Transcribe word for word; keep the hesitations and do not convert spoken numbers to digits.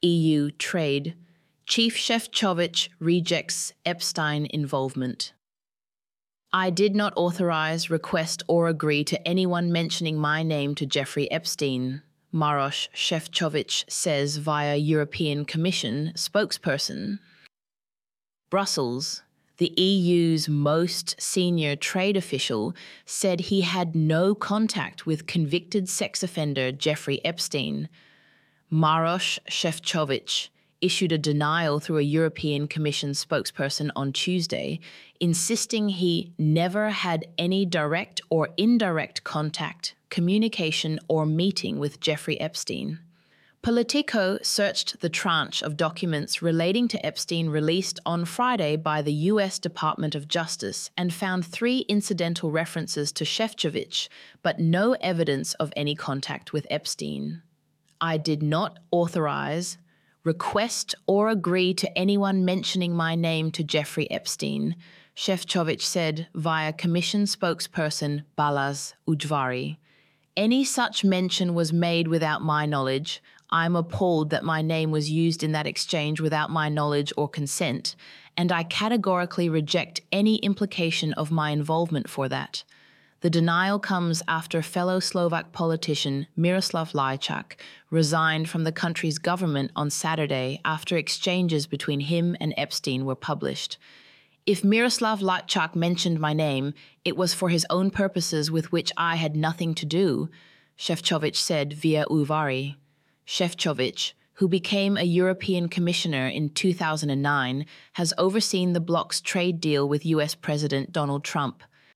E U trade. Chief Šefčovič rejects Epstein involvement. I did not authorize, request, or agree to anyone mentioning my name to Jeffrey Epstein, Maroš Šefčovič says via European Commission spokesperson. Brussels. The E U's most senior trade official said he had no contact with convicted sex offender Jeffrey Epstein. Maroš Šefčovič issued a denial through a European Commission spokesperson on Tuesday, insisting he never had any direct or indirect contact, communication, or meeting with Jeffrey Epstein. Politico searched the tranche of documents relating to Epstein released on Friday by the U S Department of Justice and found three incidental references to Šefčovič, but no evidence of any contact with Epstein. I did not authorize, request, or agree to anyone mentioning my name to Jeffrey Epstein, Šefčovič said via Commission spokesperson Balázs Ujvari. Any such mention was made without my knowledge. I'm appalled that my name was used in that exchange without my knowledge or consent, and I categorically reject any implication of my involvement for that. The denial comes after fellow Slovak politician Miroslav Lajčák resigned from the country's government on Saturday after exchanges between him and Epstein were published. If Miroslav Lajčák mentioned my name, it was for his own purposes with which I had nothing to do, Šefčovič said via Ujvari. Šefčovič, who became a European Commissioner in two thousand nine, has overseen the bloc's trade deal with U S President Donald Trump,